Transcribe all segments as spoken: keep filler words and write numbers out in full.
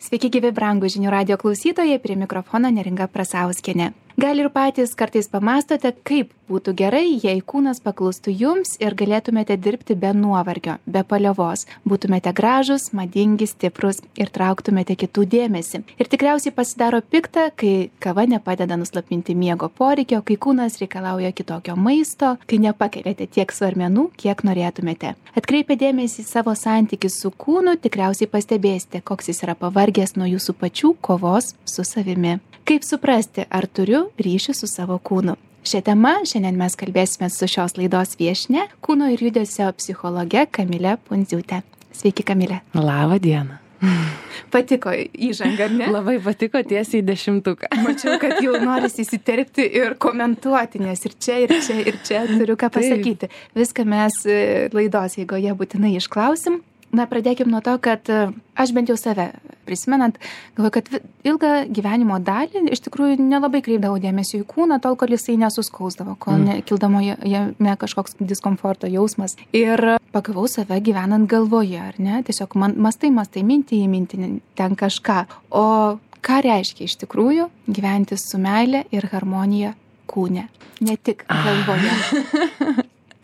Sveiki gyvi brangų žinių radijo klausytojai, prie mikrofono Neringa Prasauskienė. Gal ir patys kartais pamastote, kaip būtų gerai, jei kūnas paklustų jums ir galėtumėte dirbti be nuovargio, be paliovos, būtumėte gražus, madingi, stiprus ir trauktumėte kitų dėmesį. Ir tikriausiai pasidaro pikta, kai kava nepadeda nuslapinti miego poreikio, kai kūnas reikalauja kitokio maisto, kai nepakeliate tiek svarmenų, kiek norėtumėte. Atkreipę dėmesį į savo santykį su kūnu, tikriausiai pastebėsite, koks jis yra pavargęs nuo jūsų pačių kovos su savimi. Kaip suprasti, ar turiu ryšį su savo kūnu? Šią temą šiandien mes kalbėsime su šios laidos viešnia, kūno ir judesio psichologe Kamilė Pundziūtė. Sveiki, Kamilė. Labą dieną. Patiko įžanga, ne? Labai patiko, tiesiai į dešimtuką. Mačiau, kad jau norisi įsiterpti ir komentuoti, nes ir čia, ir čia, ir čia turiu ką pasakyti. Taip. Viską mes laidos eigoje būtinai išklausim. Na, pradėkim nuo to, kad aš bent jau save prisimenant, galvoju, kad ilgą gyvenimo dalį iš tikrųjų nelabai kreipdavau dėmesio į kūną, tol, kol jisai nesuskausdavo, kol mm. kildamo jame kažkoks diskomforto jausmas. Ir pagavau save gyvenant galvoje, ar ne? Tiesiog man mastai, mastai, minti į mintį ten kažką. O ką reiškia iš tikrųjų gyventi su meile ir harmonija kūne, ne tik galvoje?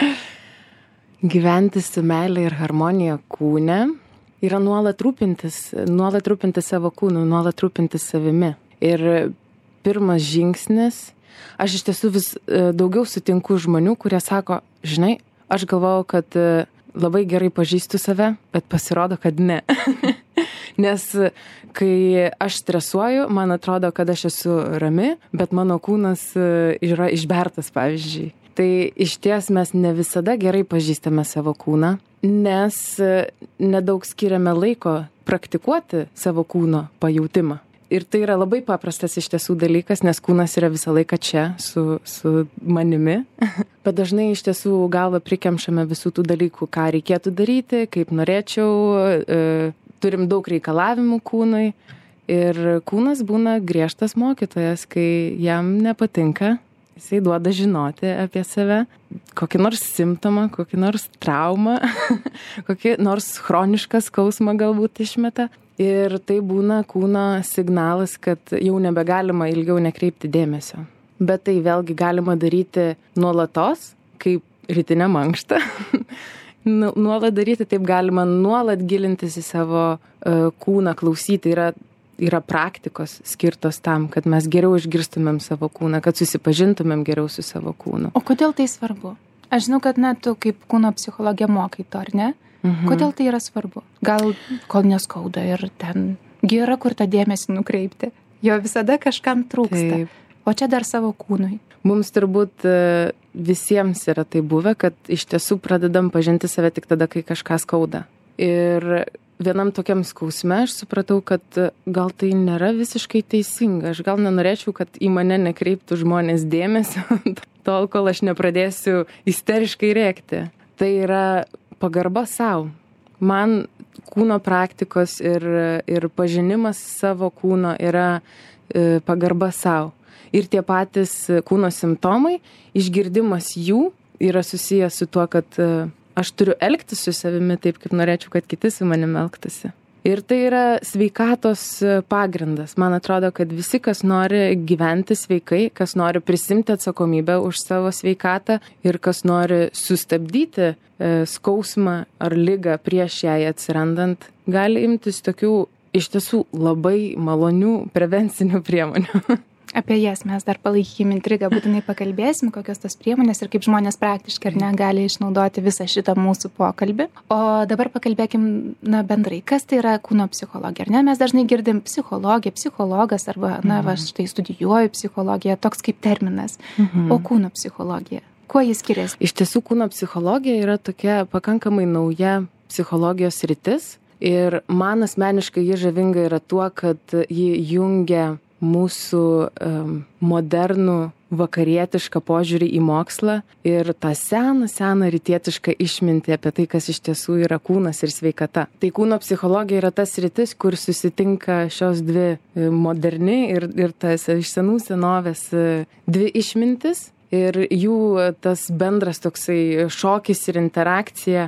Gyventi su meile ir harmonija kūne yra nuolat rūpintis, nuolat rūpintis savo kūnu, nuolat rūpintis savimi. Ir pirmas žingsnis, aš iš tiesų vis daugiau sutinku žmonių, kurie sako, žinai, aš galvojau, kad labai gerai pažįstu save, bet pasirodo, kad ne. Nes kai aš stresuoju, man atrodo, kad aš esu rami, bet mano kūnas yra išbertas, pavyzdžiui. Tai iš ties mes ne visada gerai pažįstame savo kūną, nes nedaug skiriame laiko praktikuoti savo kūno pajautimą. Ir tai yra labai paprastas iš tiesų dalykas, nes kūnas yra visą laiką čia su, su manimi. Bet dažnai iš tiesų galvą prikemšame visų tų dalykų, ką reikėtų daryti, kaip norėčiau, e, turim daug reikalavimų kūnui. Ir kūnas būna griežtas mokytojas, kai jam nepatinka. Jisai duoda žinoti apie save, kokį nors simptomą, kokį nors traumą, kokį nors chronišką skausmą galbūt išmeta. Ir tai būna kūno signalas, kad jau nebegalima ilgiau nekreipti dėmesio. Bet tai vėlgi galima daryti nuolatos, kaip rytinę mankštą. Nuolat daryti, taip galima nuolat gilintis į savo uh, kūną, klausyti. Yra Yra praktikos skirtos tam, kad mes geriau išgirstumėm savo kūną, kad susipažintumėm geriau su savo kūnu. O kodėl tai svarbu? Aš žinau, kad na, tu kaip kūno psichologė mokai to, ar ne? Mhm. Kodėl tai yra svarbu? Gal kol neskauda ir ten yra kur tą dėmesį nukreipti. Jo visada kažkam trūksta. Taip. O čia dar savo kūnui. Mums turbūt visiems yra tai buvę, kad iš tiesų pradedam pažinti save tik tada, kai kažką skauda. Ir vienam tokiam skausme aš supratau, kad gal tai nėra visiškai teisinga. Aš gal nenorėčiau, kad į mane nekreiptų žmonės dėmesio, tol, kol aš nepradėsiu isteriškai rėkti. Tai yra pagarba savo. Man kūno praktikos ir, ir pažinimas savo kūno yra e, pagarba savo. Ir tie patys kūno simptomai, išgirdimas jų yra susijęs su tuo, kad e, aš turiu elgtis su savimi taip, kaip norėčiau, kad kiti su manimi elgtųsi. Ir tai yra sveikatos pagrindas. Man atrodo, kad visi, kas nori gyventi sveikai, kas nori prisimti atsakomybę už savo sveikatą ir kas nori sustabdyti e, skausmą ar ligą prieš jai atsirandant, gali imtis tokių iš tiesų labai malonių prevencinių priemonių. Apie jas mes dar palaikykime intrigą, būtinai pakalbėsim, kokios tos priemonės ir kaip žmonės praktiškai ar ne gali išnaudoti visą šitą mūsų pokalbį. O dabar pakalbėkim na, bendrai, kas tai yra kūno psichologija, ar ne? Mes dažnai girdim psichologija, psichologas arba, na, va, štai studijuoju psichologiją, toks kaip terminas. Mhm. O kūno psichologija, kuo jis skiriasi? Iš tiesų, kūno psichologija yra tokia pakankamai nauja psichologijos sritis ir man asmeniškai ji žavinga yra tuo, kad ji jungia mūsų um, modernų vakarietišką požiūrį į mokslą ir tą seną, seną rytietišką išmintį apie tai, kas iš tiesų yra kūnas ir sveikata. Tai kūno psichologija yra tas sritis, kur susitinka šios dvi moderni ir, ir tas iš senų senovės dvi išmintis ir jų tas bendras toksai šokis ir interakcija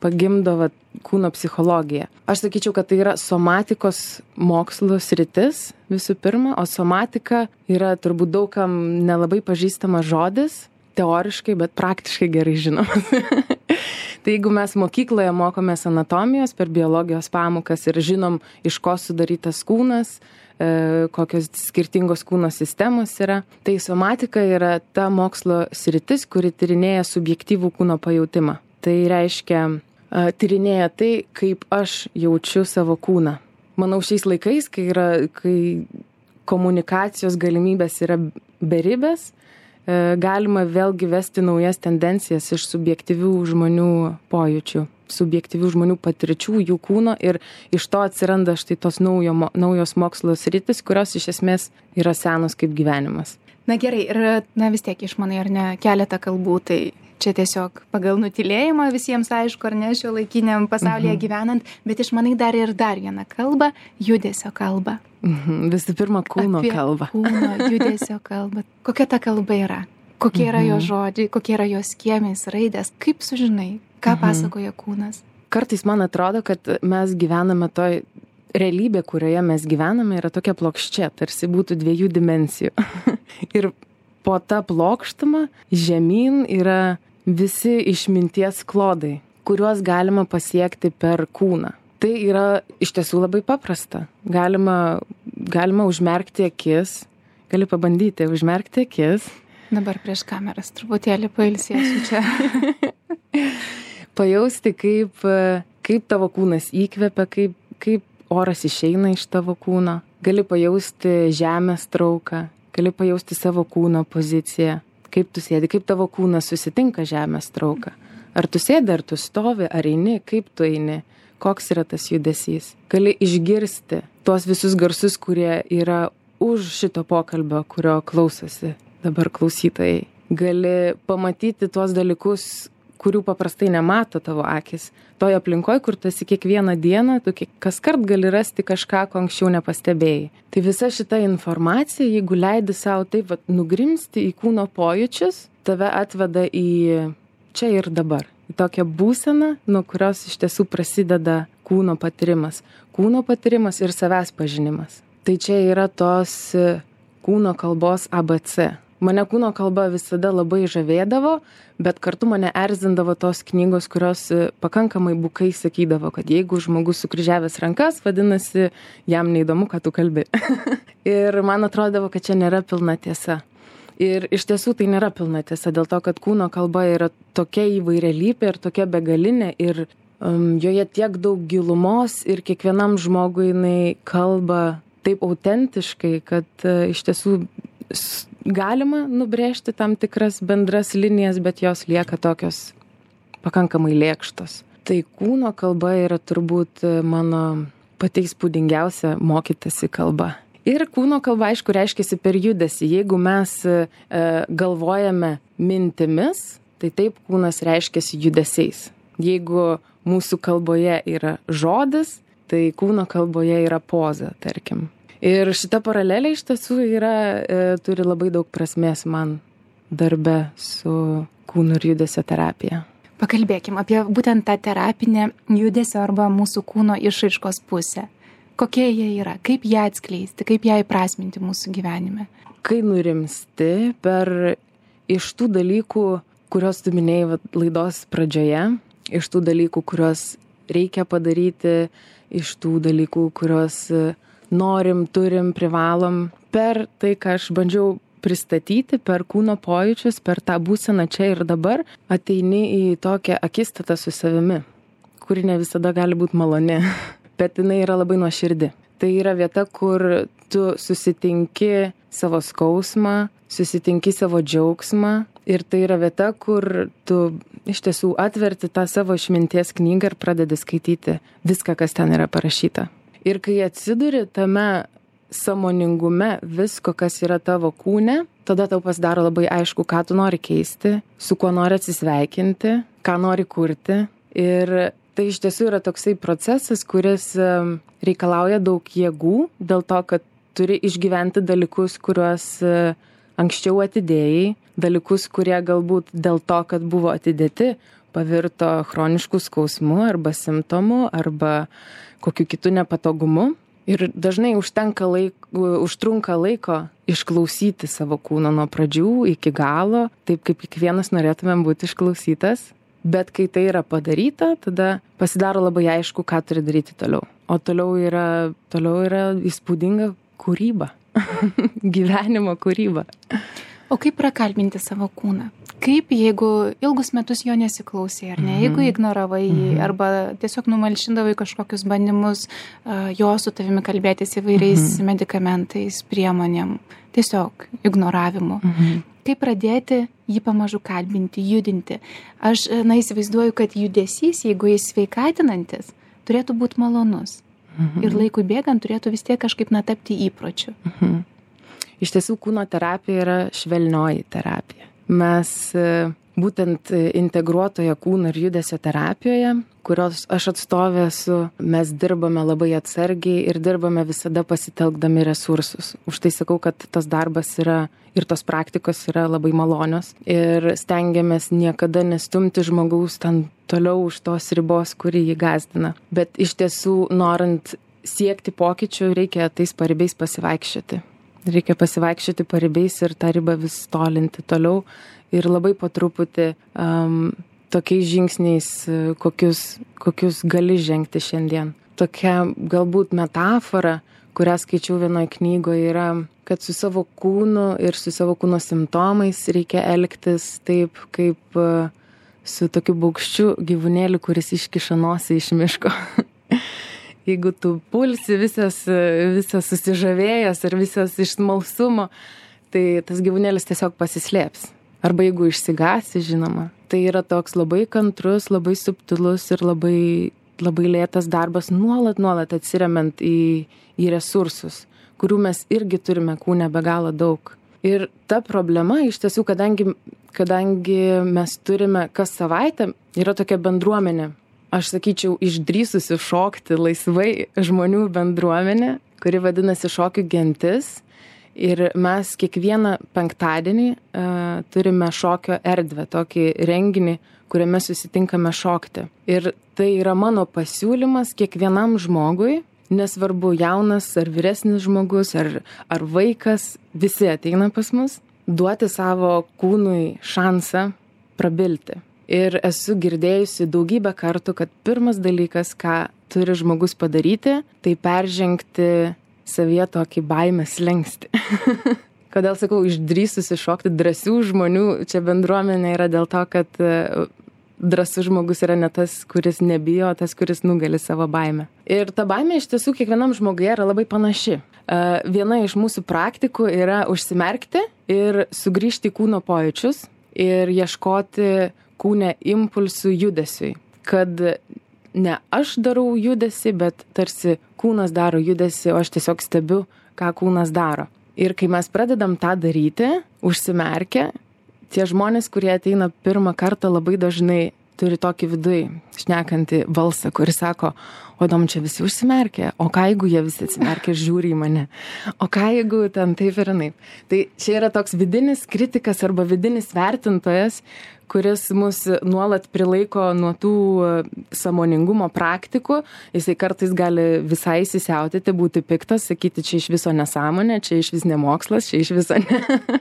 pagimdo va, kūno psichologiją. Aš sakyčiau, kad tai yra somatikos mokslo sritis visų pirma, o somatika yra turbūt daugam nelabai pažįstamas žodis, teoriškai, bet praktiškai gerai žinomas. Tai jeigu mes mokykloje mokomės anatomijos per biologijos pamokas ir žinom, iš ko sudarytas kūnas, e, kokios skirtingos kūno sistemos yra, tai somatika yra ta mokslo sritis, kuri tyrinėja subjektyvų kūno pajautimą. Tai reiškia, e, tyrinėja tai, kaip aš jaučiu savo kūną. Manau, šiais laikais, kai, yra, kai komunikacijos galimybės yra beribės, galima vėlgi vesti naujas tendencijas iš subjektyvių žmonių pojūčių, subjektyvių žmonių patirčių, jų kūno ir iš to atsiranda štai tos naujo, naujos mokslo sritis, kurios iš esmės yra senos kaip gyvenimas. Na gerai, ir na, vis tiek išmanai ar ne keletą kalbų, tai čia tiesiog pagal nutylėjimą visiems aišku, ar ne, šio laikiniam pasaulyje mhm. gyvenant, bet išmanai dar ir dar vieną kalbą, judesio kalbą. Mhm. Visų pirma, kūno Apie kalbą. Kūno, judesio kalbą. Kokia ta kalba yra? Kokie yra jo žodžiai, kokie yra jo skiemenys, raidės? Kaip sužinai, ką mhm. pasakoja kūnas? Kartais man atrodo, kad mes gyvename toj realybė, kurioje mes gyvename, yra tokia plokščia, tarsi būtų dviejų dimensijų. Ir po tą plokštumą žemyn yra visi išminties klodai, kuriuos galima pasiekti per kūną. Tai yra iš tiesų labai paprasta. Galima, galima užmerkti akis, gali pabandyti užmerkti akis. Dabar prieš kameras truputėlį pailsėsiu čia. Pajausti, kaip, kaip tavo kūnas įkvepia, kaip, kaip oras išeina iš tavo kūno. Gali pajausti žemės trauką, gali pajausti savo kūno poziciją. Kaip tu sėdi, kaip tavo kūnas susitinka žemės trauką. Ar tu sėdi, ar tu stovi, ar eini, kaip tu eini, koks yra tas judesys. Gali išgirsti tuos visus garsus, kurie yra už šito pokalbio, kurio klausosi dabar klausytojai. Gali pamatyti tuos dalykus, kurių paprastai nemato tavo akis. Toje aplinkoje, kur tu esi kiekvieną dieną, tu kas kart gali rasti kažką, ko anksčiau nepastebėjai. Tai visa šita informacija, jeigu leidi savo taip vat, nugrimsti į kūno pojūčius, tave atveda į čia ir dabar. Į tokią būseną, nuo kurios iš tiesų prasideda kūno patyrimas. Kūno patyrimas ir savęs pažinimas. Tai čia yra tos kūno kalbos A B C. Mane kūno kalba visada labai žavėdavo, bet kartu mane erzindavo tos knygos, kurios pakankamai bukai sakydavo, kad jeigu žmogus sukryžiavęs rankas, vadinasi, jam neįdomu, ką tu kalbi. Ir man atrodavo, kad čia nėra pilna tiesa. Ir iš tiesų tai nėra pilna tiesa, dėl to, kad kūno kalba yra tokia įvairialypė ir tokia begalinė ir um, joje tiek daug gilumos ir kiekvienam žmogui jinai kalba taip autentiškai, kad uh, iš tiesų galima nubrėžti tam tikras bendras linijas, bet jos lieka tokios pakankamai lėkštos. Tai kūno kalba yra turbūt mano pati įspūdingiausia mokytasi kalba. Ir kūno kalba, aišku, reiškiasi per judesį. Jeigu mes e, galvojame mintimis, tai taip kūnas reiškiasi judesiais. Jeigu mūsų kalboje yra žodis, tai kūno kalboje yra poza, tarkim. Ir šita paralelė iš tiesų yra, e, turi labai daug prasmės man darbe su kūno ir judesio terapija. Pakalbėkim apie būtent tą terapinę judesio arba mūsų kūno išraiškos pusę. Kokie jie yra, kaip ją atskleisti, kaip ją įprasminti mūsų gyvenime. Kai nurimsti per iš tų dalykų, kuriuos tu minėjai laidos pradžioje, iš tų dalykų, kuriuos reikia padaryti, iš tų dalykų, kuriuos norim, turim, privalom, per tai, ką aš bandžiau pristatyti, per kūno pojūčius, per tą būseną čia ir dabar, ateini į tokią akistatą su savimi, kuri ne visada gali būti maloni, bet jinai yra labai nuoširdi. Tai yra vieta, kur tu susitinki savo skausmą, susitinki savo džiaugsmą ir tai yra vieta, kur tu iš tiesų atverti tą savo išminties knygą ir pradedi skaityti viską, kas ten yra parašyta. Ir kai atsiduri tame sąmoningume visko, kas yra tavo kūne, tada tau pasidaro labai aišku, ką tu nori keisti, su kuo nori atsisveikinti, ką nori kurti. Ir tai iš tiesų yra toksai procesas, kuris reikalauja daug jėgų, dėl to, kad turi išgyventi dalykus, kuriuos anksčiau atidėjai, dalykus, kurie galbūt dėl to, kad buvo atidėti, pavirto chroniškų skausmų arba simptomų arba kokiu kitu nepatogumu. Ir dažnai užtenka laiko, užtrunka laiko išklausyti savo kūną nuo pradžių iki galo, taip kaip kiekvienas norėtumėm būti išklausytas. Bet kai tai yra padaryta, tada pasidaro labai aišku, ką turi daryti toliau. O toliau yra, toliau yra įspūdinga kūryba, gyvenimo kūryba. O kaip prakalbinti savo kūną? Kaip, jeigu ilgus metus jo nesiklausai, ar ne? Jeigu ignoravai jį, arba tiesiog numalšindavai kažkokius bandymus uh, jo su tavimi kalbėtis įvairiais mhm. medikamentais, priemonėm, tiesiog ignoravimu. Mhm. Kaip pradėti jį pamažu kalbinti, judinti? Aš, na, įsivaizduoju, kad judesys, jeigu jis sveikatinantis, turėtų būti malonus. Mhm. Ir laikui bėgant turėtų vis tiek kažkaip natapti įpročiu. Mhm. Iš tiesų, kūno terapija yra švelnioji terapija. Mes būtent integruotoje kūno ir judesio terapijoje, kurios aš atstovė esu, mes dirbame labai atsargiai ir dirbame visada pasitelkdami resursus. Už tai sakau, kad tas darbas yra ir tos praktikos yra labai malonios ir stengiamės niekada nestumti žmogaus ten toliau už tos ribos, kuri jį gąsdina. Bet iš tiesų, norint siekti pokyčių, reikia tais paribiais pasivaikščioti. Reikia pasivaikščioti paribiais ir tą ribą vis tolinti toliau ir labai po truputį um, tokiais žingsniais, kokius, kokius gali žengti šiandien. Tokia galbūt metafora, kurią skaičiau vienoje knygoje, yra, kad su savo kūnu ir su savo kūno simptomais reikia elgtis taip, kaip uh, su tokiu baugščiu gyvūnėliu, kuris iškiša nosį iš miško. Jeigu tu pulsi visas, visas susižavėjęs ir visas iš smalsumo, tai tas gyvūnėlis tiesiog pasislėps. Arba jeigu išsigasi, žinoma. Tai yra toks labai kantrus, labai subtilus ir labai, labai lėtas darbas, nuolat, nuolat atsiremiant į, į resursus, kurių mes irgi turime kūne be galo daug. Ir ta problema iš tiesų, kadangi, kadangi mes turime kas savaitę, yra tokia bendruomenė. Aš sakyčiau, išdrįsusi šokti laisvai žmonių bendruomenė, kuri vadinasi Šokių gentis. Ir mes kiekvieną penktadienį uh, turime šokio erdvę, tokį renginį, kuriame susitinkame šokti. Ir tai yra mano pasiūlymas kiekvienam žmogui, nesvarbu jaunas ar vyresnis žmogus, ar, ar vaikas, visi ateina pas mus, duoti savo kūnui šansą prabilti. Ir esu girdėjusi daugybę kartų, kad pirmas dalykas, ką turi žmogus padaryti, tai peržengti savyje tokį baimės slenkstį. Kodėl sakau, išdrįsusi šokti drąsių žmonių, čia bendruomenė yra dėl to, kad drąsus žmogus yra ne tas, kuris nebijo, tas, kuris nugali savo baimę. Ir ta baimė iš tiesų kiekvienam žmoguje yra labai panaši. Viena iš mūsų praktikų yra užsimerkti ir sugrįžti į kūno pojūčius ir ieškoti kūne impulsų judesiui, kad ne aš darau judesį, bet tarsi kūnas daro judesį, o aš tiesiog stebiu, ką kūnas daro. Ir kai mes pradedam tą daryti, užsimerkę, tie žmonės, kurie ateina pirmą kartą, labai dažnai turi tokį viduj šnekantį balsą, kuris sako, o dom čia visi užsimerkė, o ką jeigu jie visi atsimerkė ir žiūri į mane, o ką jeigu ten taip ir naip. Tai čia yra toks vidinis kritikas arba vidinis vertintojas, kuris mus nuolat prilaiko nuo tų sąmoningumo praktikų. Jisai kartais gali visai įsisiautėti, būti piktas, sakyti, čia iš viso nesąmonė, čia iš vis nemokslas, čia iš viso ne.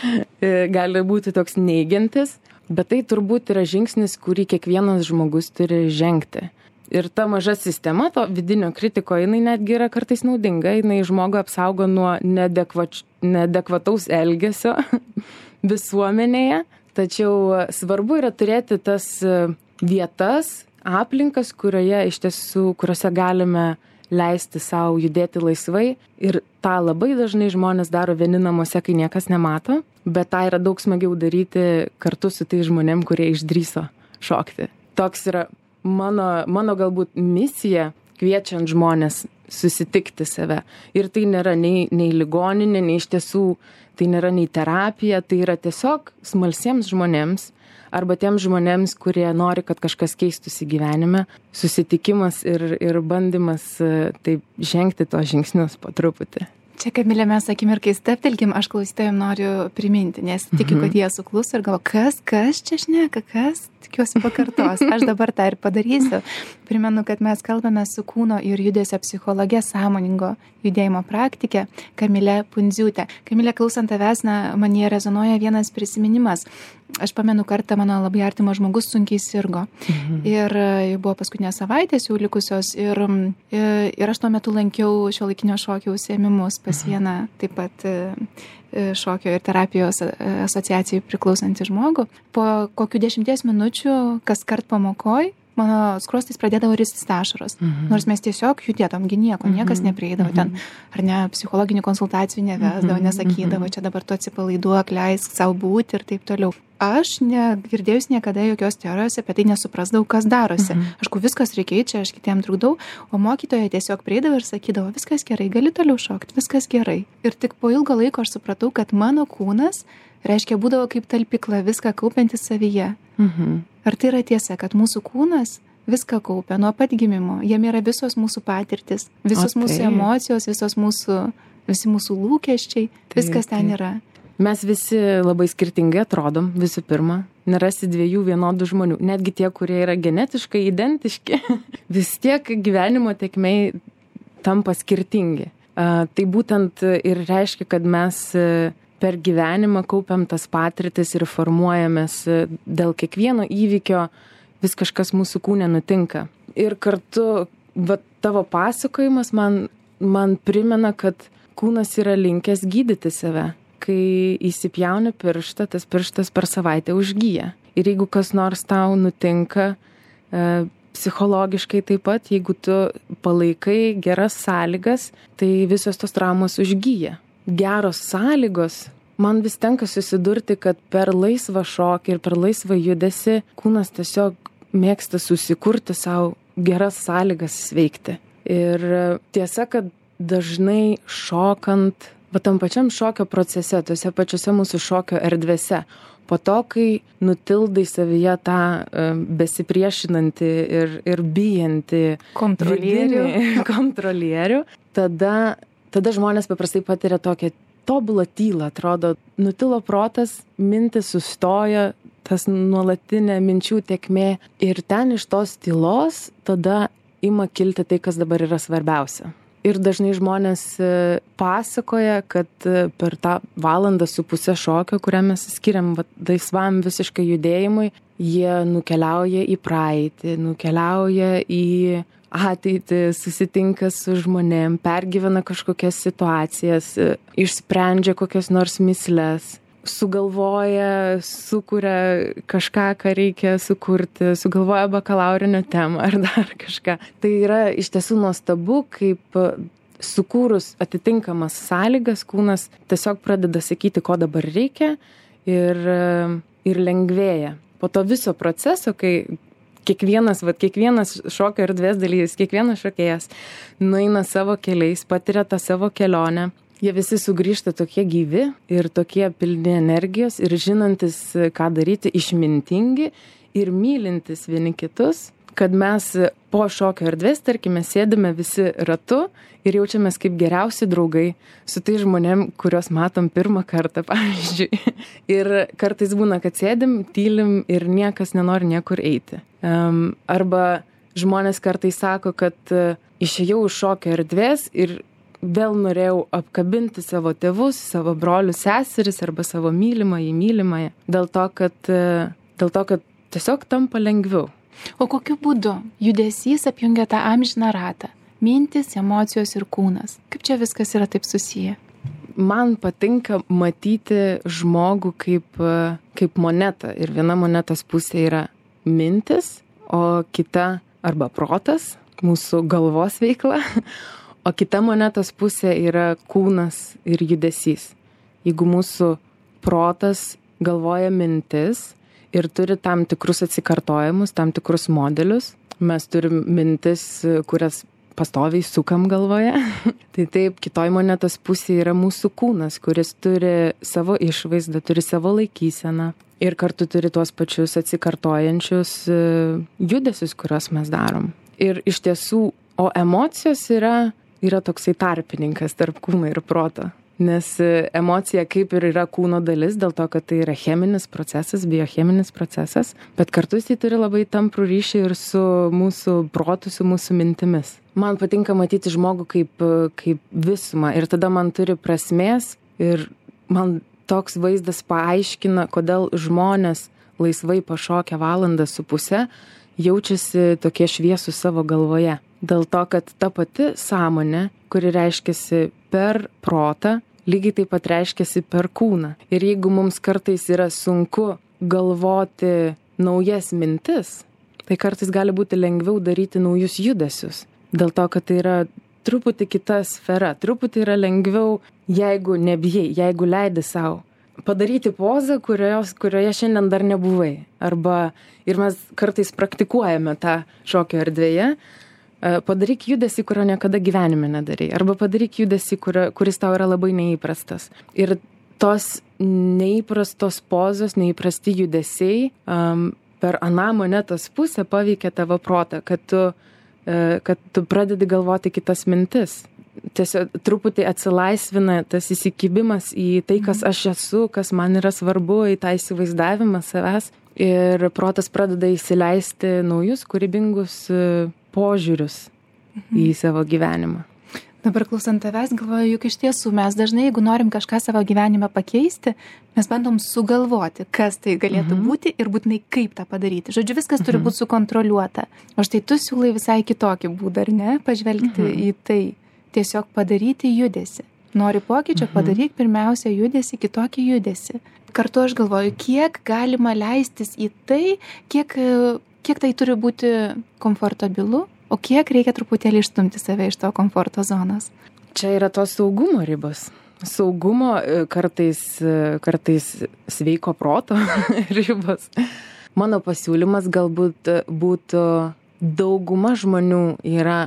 Gali būti toks neigiantis, bet tai turbūt yra žingsnis, kurį kiekvienas žmogus turi žengti. Ir ta maža sistema, to vidinio kritiko, jinai netgi yra kartais naudinga, jinai žmogų apsaugo nuo neadekvač... neadekvataus elgesio visuomenėje. Tačiau svarbu yra turėti tas vietas, aplinkas, kurioje iš tiesų, kuriuose galime leisti savo judėti laisvai. Ir tą labai dažnai žmonės daro vieni namuose, kai niekas nemato, bet tą yra daug smagiau daryti kartu su tai žmonėm, kurie išdrįso šokti. Toks yra mano, mano galbūt misija, kviečiant žmonės susitikti save. Ir tai nėra nei, nei ligoninė, nei iš tiesų tai nėra nei terapija, tai yra tiesiog smalsiems žmonėms arba tiems žmonėms, kurie nori, kad kažkas keistųsi gyvenime, susitikimas ir, ir bandymas taip žengti tos žingsnius po truputį. Čia, Kamilė, mes akimirkai steptelkim, aš klausytojams noriu priminti, nes tikiu, kad jie suklus ir galvo, kas, kas čia šneka, kas, tikiuosi pakartos. Aš dabar tą ir padarysiu. Primenu, kad mes kalbame su kūno ir judesio psichologė sąmoningo judėjimo praktikė Kamilė Pundziūtė. Kamilė, klausant tavęs, na, manyje rezonuoja vienas prisiminimas. Aš pamenu, kartą mano labai artimas žmogus sunkiai sirgo. Mhm. Ir buvo paskutinės savaitės jau likusios ir, ir aš tuo metu lankiau šiuolaikinio šokio užsiėmimus pas vieną taip pat šokio ir terapijos asociacijai priklausantį žmogų. Po kokių dešimties minučių kas kart pamokoj mano skruostais pradėdavo ristis ašaros. Mhm. Nors mes tiesiog judėtom, gi nieko, niekas neprieidavo ten, ar ne, psichologinių konsultacijų nevesdavo, nesakydavo, čia dabar tu atsipalaiduok, leisk savo būti ir taip toliau. Aš negirdėjus niekada jokios teorijos apie tai, nesuprasdavau, kas darosi. Mhm. Aišku, viskas reikia, čia aš kitiem trukdau, o mokytoja tiesiog prieidavo ir sakydavo, viskas gerai, gali toliau šokti, viskas gerai. Ir tik po ilgo laiko aš supratau, kad mano kūnas, reiškia, būdavo kaip talpykla, viską kaupiantis savyje. Mhm. Ar tai yra tiesa, kad mūsų kūnas viską kaupia nuo pat gimimo, jame yra visos mūsų patirtis, visos o, mūsų emocijos, visos mūsų, visi mūsų lūkesčiai, taip, viskas ten yra. Mes visi labai skirtingai atrodom, visų pirma, nerasi dviejų vienodų žmonių, netgi tie, kurie yra genetiškai identiški, vis tiek gyvenimo tėkmei tampa skirtingi. Uh, tai būtent ir reiškia, kad mes per gyvenimą kaupiam tas patirtis ir formuojamės dėl kiekvieno įvykio, vis kažkas mūsų kūne nutinka. Ir kartu, va, tavo pasakojimas man, man primena, kad kūnas yra linkęs gydyti save. Kai įsipjauni pirštą, tas pirštas per savaitę užgyja. Ir jeigu kas nors tau nutinka, e, psichologiškai taip pat, jeigu tu palaikai geras sąlygas, tai visos tos traumos užgyja. Geros sąlygos, man vis tenka susidurti, kad per laisvą šokį ir per laisvą judesį kūnas tiesiog mėgsta susikurti savo geras sąlygas sveikti. Ir tiesa, kad dažnai šokant, va tam pačiam šokio procese, tuose pačiuose mūsų šokio erdvėse, po to, kai nutildai savyje tą uh, besipriešinantį ir, ir bijantį kontrolierių, vidinį kontrolierių, tada Tada žmonės paprastai patiria tokią tobulą tylą, atrodo, nutilo protas, mintis sustoja, tas nuolatinė minčių tėkmė ir ten iš tos tylos tada ima kilti tai, kas dabar yra svarbiausia. Ir dažnai žmonės pasakoja, kad per tą valandą su pusę šokio, kurią mes skiriam laisvam visiškai judėjimui, jie nukeliauja į praeitį, nukeliauja į ateitį, susitinka su žmonėm, pergyvena kažkokias situacijas, išsprendžia kokias nors mįsles, sugalvoja, sukuria kažką, ką reikia sukurti, sugalvoja bakalaurinio temą ar dar kažką. Tai yra iš tiesų nuostabu, kaip sukūrus atitinkamas sąlygas, kūnas tiesiog pradeda sakyti, ko dabar reikia ir, ir lengvėja. Po to viso proceso, kai Kiekvienas, va, kiekvienas šokio erdvės dalyvis, kiekvienas šokėjas nueina savo keliais, patiria tą savo kelionę. Jie visi sugrįžta tokie gyvi ir tokie pilni energijos ir žinantis, ką daryti, išmintingi ir mylintis vieni kitus, kad mes po šokio erdvės, tarkime, sėdime visi ratu ir jaučiamės kaip geriausi draugai su tai žmonėm, kuriuos matom pirmą kartą, pavyzdžiui. Ir kartais būna, kad sėdim, tylim ir niekas nenori niekur eiti. Um, arba žmonės kartais sako, kad uh, išėjau iš šokio erdvės ir vėl norėjau apkabinti savo tėvus, savo brolius, seseris arba savo mylimąjį, mylimąją. Dėl to, kad, uh, dėl to, kad tiesiog tampa lengviau. O kokiu būdu judesys apjungia tą amžiną ratą? Mintis, emocijos ir kūnas. Kaip čia viskas yra taip susiję? Man patinka matyti žmogų kaip, kaip monetą. Ir viena monetos pusė yra mintis, o kita arba protas, mūsų galvos veikla, o kita monetos pusė yra kūnas ir judesys. Jeigu mūsų protas galvoja mintis ir turi tam tikrus atsikartojimus, tam tikrus modelius, mes turim mintis, kurias pastoviai sukam galvoje. Tai taip, kitoj monetos pusė yra mūsų kūnas, kuris turi savo išvaizdą, turi savo laikyseną ir kartu turi tuos pačius atsikartojančius judesius, kuriuos mes darom. Ir iš tiesų, o emocijos yra, yra toksai tarpininkas tarp kūno ir proto. Nes emocija kaip ir yra kūno dalis, dėl to, kad tai yra cheminis procesas, biocheminis procesas, bet kartu jis turi labai tamprų ryšį ir su mūsų protu, su mūsų mintimis. Man patinka matyti žmogų kaip, kaip visumą ir tada man turi prasmės ir man toks vaizdas paaiškina, kodėl žmonės laisvai pašokę valandą su puse jaučiasi tokie šviesūs savo galvoje. Dėl to, kad ta pati sąmonė, kuri reiškiasi per protą, lygiai taip pat reiškiasi per kūną. Ir jeigu mums kartais yra sunku galvoti naujas mintis, tai kartais gali būti lengviau daryti naujus judesius. Dėl to, kad tai yra truputį kita sfera, truputį yra lengviau, jeigu nebijai, jeigu leidi savo padaryti pozą, kurios, kurioje šiandien dar nebuvai. Arba ir mes kartais praktikuojame tą šokio erdvėje, padaryk judesį, kurio niekada gyvenime nedarai. Arba padaryk judesį, kurio, kuris tau yra labai neįprastas. Ir tos neįprastos pozos, neįprasti judesiai um, per aną monetos pusę paveikia tavo protą, kad tu, uh, kad tu pradedi galvoti kitas mintis. Tiesiog truputį atsilaisvina tas įsikibimas į tai, kas aš esu, kas man yra svarbu, į tą įsivaizdavimą savęs. Ir protas pradeda įsileisti naujus, kūrybingus uh, požiūrius mhm. į savo gyvenimą. Dabar klausant tavęs, galvoju, juk iš tiesų mes dažnai, jeigu norim kažką savo gyvenime pakeisti, mes bandom sugalvoti, kas tai galėtų mhm. būti ir būtinai kaip tą padaryti. Žodžiu, viskas mhm. turi būti sukontroliuota. O štai tu siūlai visai kitokį būdą, ar ne? Pažvelgti mhm. į tai. Tiesiog padaryti judesį. Nori pokyčio, mhm. padaryk pirmiausia judesį, kitokį judesį. Kartu aš galvoju, kiek galima leistis į tai, kiek, kiek tai turi būti komfortabilu, o kiek reikia truputėlį išstumti save iš to komforto zonos. Čia yra tos saugumo ribos. Saugumo kartais, kartais sveiko proto ribos. Mano pasiūlymas galbūt būtų, dauguma žmonių yra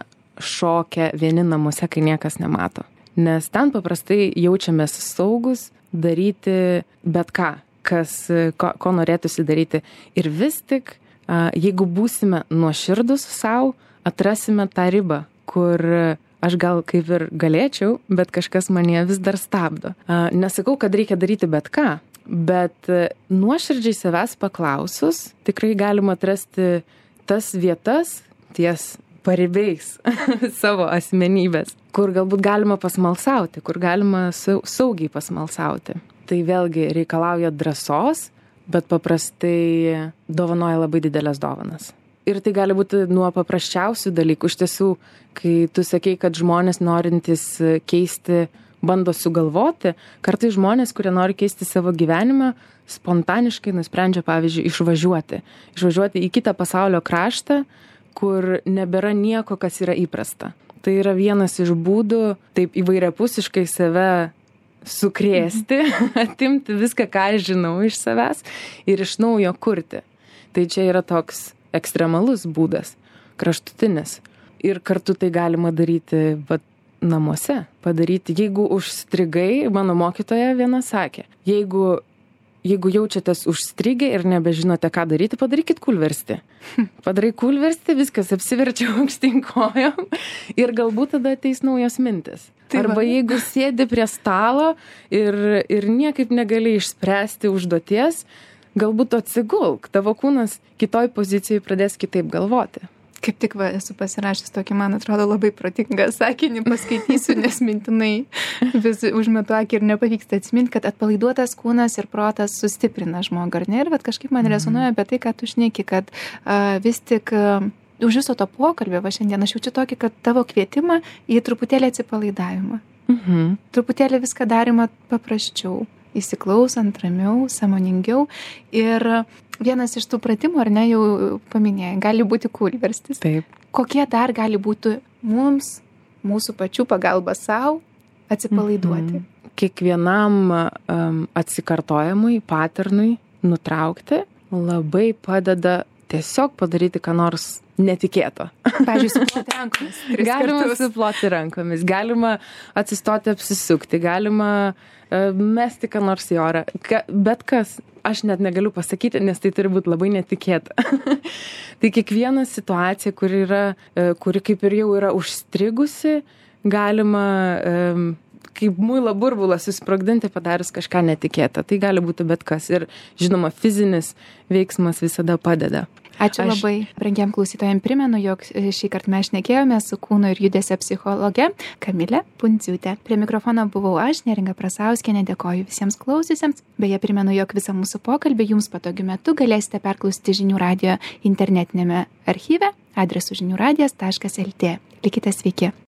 šokę vieni namuose, kai niekas nemato. Nes ten paprastai jaučiamės saugus daryti bet ką, kas, ko, ko norėtųsi daryti. Ir vis tik, jeigu būsime nuoširdus savo, atrasime tą ribą, kur aš gal kaip ir galėčiau, bet kažkas mane vis dar stabdo. Nesakau, kad reikia daryti bet ką, bet nuoširdžiai savęs paklausus, tikrai galima atrasti tas vietas ties paribiais savo asmenybės, kur galbūt galima pasmalsauti, kur galima saugiai pasmalsauti. Tai vėlgi reikalauja drąsos, bet paprastai dovanoja labai didelės dovanas. Ir tai gali būti nuo paprasčiausių dalykų. Iš tiesų, kai tu sakei, kad žmonės norintys keisti bando sugalvoti, kartais žmonės, kurie nori keisti savo gyvenimą, spontaniškai nusprendžia, pavyzdžiui, išvažiuoti. Išvažiuoti į kitą pasaulio kraštą, kur nebėra nieko, kas yra įprasta. Tai yra vienas iš būdų taip įvairiapusiškai save sukrėsti, atimti viską, ką aš žinau iš savęs ir iš naujo kurti. Tai čia yra toks ekstremalus būdas, kraštutinis. Ir kartu tai galima daryti vat, namuose. Padaryti, jeigu užstrigai, mano mokytoja viena sakė, jeigu Jeigu jaučiatės užstrigę ir nebežinote, ką daryti, padarykit kūlverstį. Padarai kūlverstį, viskas apsiverčia aukštyn kojom ir galbūt tada ateis naujos mintis. Tai Arba va. Jeigu sėdi prie stalo ir, ir niekaip negali išspręsti užduoties, galbūt atsigulk, tavo kūnas kitoj pozicijai pradės kitaip galvoti. Kaip tik va, esu pasirašęs tokį, man atrodo, labai protingą sakinį, paskaitysiu, nes mintinai vis užmetu akį ir nepavyksta atsiminti, kad atpalaiduotas kūnas ir protas sustiprina žmogų, ar ne? Ir vat, kažkaip man rezonuoja apie tai, ką tu šneki, kad uh, vis tik uh, už viso to pokalbio, va šiandien aš jaučiu tokį, kad tavo kvietimą į truputėlį atsipalaidavimą. Mhm. Truputėlį viską darymą paprasčiau, įsiklausant, ramiau, sąmoningiau. Ir vienas iš tų pratimų, ar ne, jau paminėjai, gali būti kūlverstis. Taip. Kokie dar gali būti mums, mūsų pačių pagalba savo, atsipalaiduoti? Mhm. Kiekvienam um, atsikartojimui, paternui nutraukti labai padeda tiesiog padaryti ką nors netikėto. Pavyzdžiui, suploti rankomis. Galima suploti rankomis, galima atsistoti, apsisukti, galima uh, mesti ką nors į orą. Ka, bet kas, aš net negaliu pasakyti, nes tai turi būti labai netikėta. Tai kiekviena situacija, kuri yra, uh, kuri kaip ir jau yra užstrigusi, galima um, kaip muilo burbulą susprogdinti padarius kažką netikėtą. Tai gali būti bet kas. Ir, žinoma, fizinis veiksmas visada padeda. Ačiū Aš... labai. Brangiam klausytojams primenu, jog šį kartą mes šnekėjome su kūno ir judesio psichologe Kamile Pundziūte. Prie mikrofono buvau aš, Neringa Prasauskienė. Dėkoju visiems klausiusiems. Beje, primenu, jog visą mūsų pokalbį jums patogiu metu galėsite perklausyti Žinių radijo internetinėme archyve adresu žinių radijas taškas lt. Likite sveiki.